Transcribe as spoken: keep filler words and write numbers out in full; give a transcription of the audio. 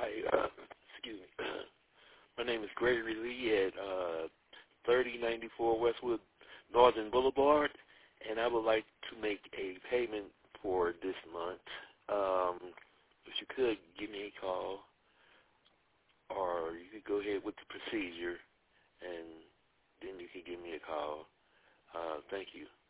Hi, uh, excuse me. My name is Gregory Lee at uh, thirty ninety-four Westwood Northern Boulevard, and I would like to make a payment for this month. Um, if you could, give me a call, or you could go ahead with the procedure, and then you can give me a call. Uh, thank you.